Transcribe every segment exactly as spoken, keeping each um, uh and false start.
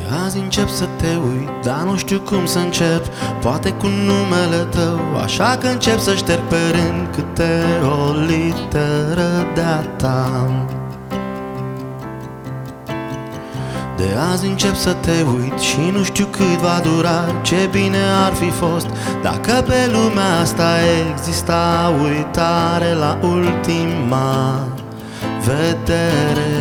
azi încep să te uit, dar nu știu cum să încep. Poate cu numele tău, așa că încep să șterg pe rând câte o literă de-a ta. De azi încep să te uit și nu știu cât va dura. Ce bine ar fi fost dacă pe lumea asta exista uitare la ultima vedere.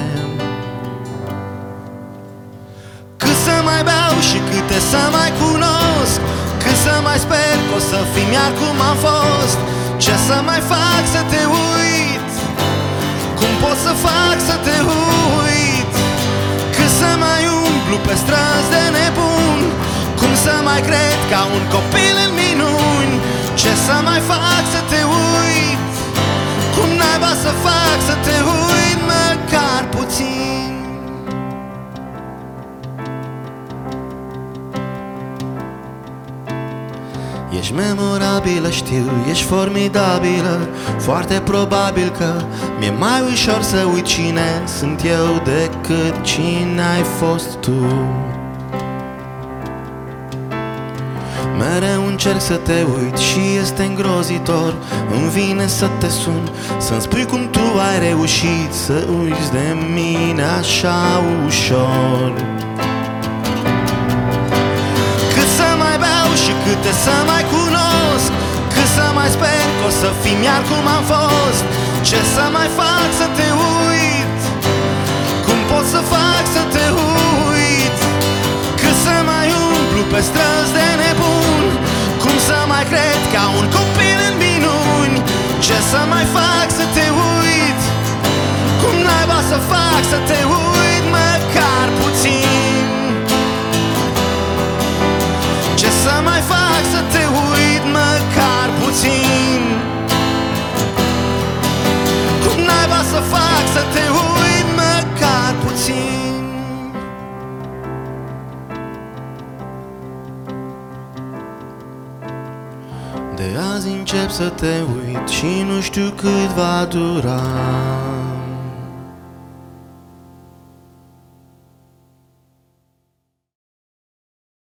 Cât să mai beau și câte să mai cunosc, cât să mai sper că o să fim iar cum am fost. Ce să mai fac să te uit, cum pot să fac să te uit. Cât să mai umblu pe străzi de nebun, cum să mai cred ca un copil în minuni. Ce să mai fac să te uit, cum naiba să fac să te uit măcar puțin. Ești memorabilă, știu, ești formidabilă. Foarte probabil că mi-e mai ușor să uit cine sunt eu decât cine ai fost tu. Mereu încerc să te uit și este îngrozitor. Îmi vine să te sun, să-mi spui cum tu ai reușit să uiți de mine așa ușor. Și câte să mai cunosc, cât să mai sper că o să fim iar cum am fost. Ce să mai fac să te uit, cum pot să fac să te uit. Cât să mai umblu pe străzi de nebun, cum să mai cred ca un copil în minuni. Ce să mai fac să te uit, cum naiba să fac să te uit măcar puțin. Ce să mai fac să te uit măcar puțin, cum naiba să fac să te uit măcar puțin. De azi încep să te uit și nu știu cât va dura.